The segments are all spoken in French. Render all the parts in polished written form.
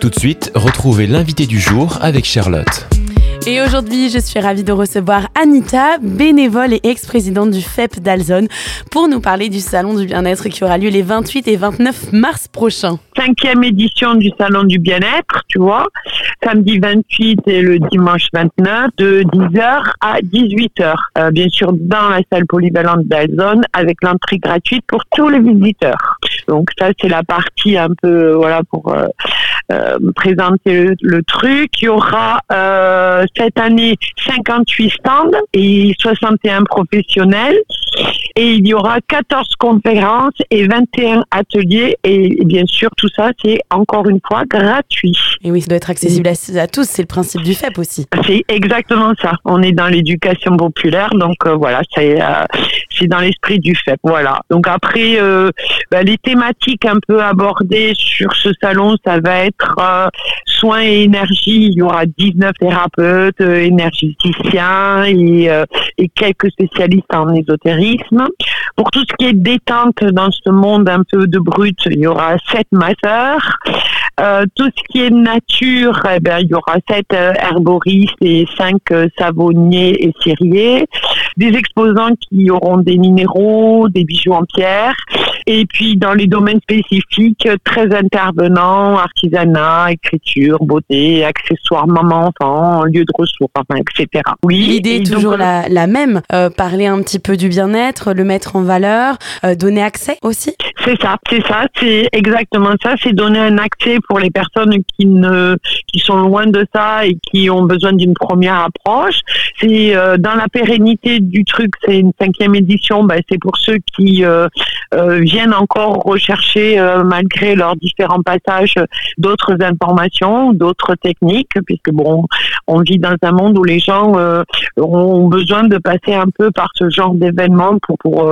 Tout de suite, retrouvez l'invité du jour avec Charlotte. Et aujourd'hui, je suis ravie de recevoir Anita, bénévole et ex-présidente du FEP d'Alzonne, pour nous parler du Salon du Bien-être qui aura lieu les 28 et 29 mars prochains. 5e édition du Salon du Bien-être, tu vois, samedi 28 et le dimanche 29, de 10h à 18h. Bien sûr, dans la salle polyvalente d'Alzonne, avec l'entrée gratuite pour tous les visiteurs. Donc ça, c'est la partie un peu, voilà, pour présenter le truc. Il y aura cette année 58 stands et 61 professionnels. Et il y aura 14 conférences et 21 ateliers. Et bien sûr, tout ça, c'est encore une fois gratuit. Et oui, ça doit être accessible à tous. C'est le principe du FEP aussi. C'est exactement ça. On est dans l'éducation populaire. Donc voilà, c'est dans l'esprit du FEP. Voilà. Donc après, les thématiques un peu abordées sur ce salon, ça va être soins et énergie. Il y aura 19 thérapeutes, énergéticiens et quelques spécialistes en ésotérisme. Pour tout ce qui est détente dans ce monde un peu de brut, il y aura 7 masseurs. Tout ce qui est nature, il y aura 7 herboristes et 5 savonniers et ceriers. Des exposants qui auront des minéraux, des bijoux en pierre. Et puis dans les domaines spécifiques, 13 intervenants, artisanat, écriture, beauté, accessoires maman-enfant, lieu de ressources, etc. Oui. L'idée est toujours la même, parler un petit peu du bien-être, le mettre en valeur, donner accès aussi. C'est exactement ça, c'est donner un accès pour les personnes qui sont loin de ça et qui ont besoin d'une première approche. C'est dans la pérennité du truc, c'est une 5e édition, c'est pour ceux qui viennent encore rechercher malgré leurs différents passages d'autres informations, d'autres techniques, puisque on vit dans un monde où les gens ont besoin de passer un peu par ce genre d'événements pour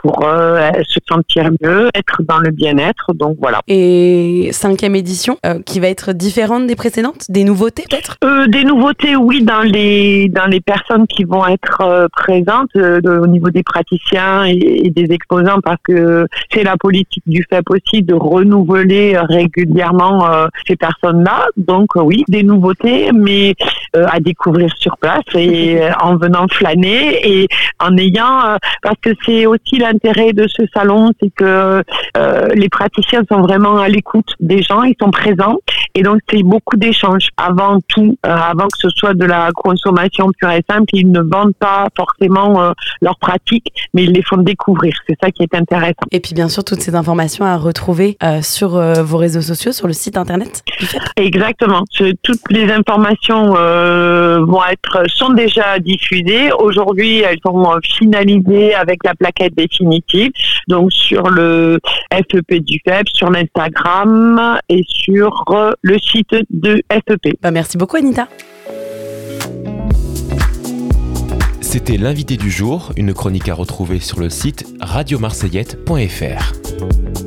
se sentir mieux, être dans le bien-être, donc voilà. Et 5e édition qui va être différente des précédentes, des nouveautés peut-être? Des nouveautés, oui, dans les personnes qui vont être présentes au niveau des praticiens et des exposants, parce que c'est la politique du FEP aussi de renouveler régulièrement ces personnes-là. Donc oui, des nouveautés, mais à découvrir sur place et en venant flâner et en ayant, parce que c'est aussi l'intérêt de ce salon, c'est que les praticiens sont vraiment à l'écoute des gens, ils sont présents et donc c'est beaucoup d'échanges avant tout, avant que ce soit de la consommation pure et simple. Ils ne vendent pas forcément leurs pratiques, mais ils les font découvrir. C'est ça qui est intéressant. Et puis bien sûr, toutes ces informations à retrouver sur vos réseaux sociaux, sur le site internet du FEP. Exactement. Toutes les informations sont déjà diffusées. Aujourd'hui, elles sont finalisées avec la plaquette définitive. Donc sur le FEP du FEP, sur l'Instagram et sur le site de FEP. Merci beaucoup Anita. C'était l'invité du jour, une chronique à retrouver sur le site radiomarseillette.fr.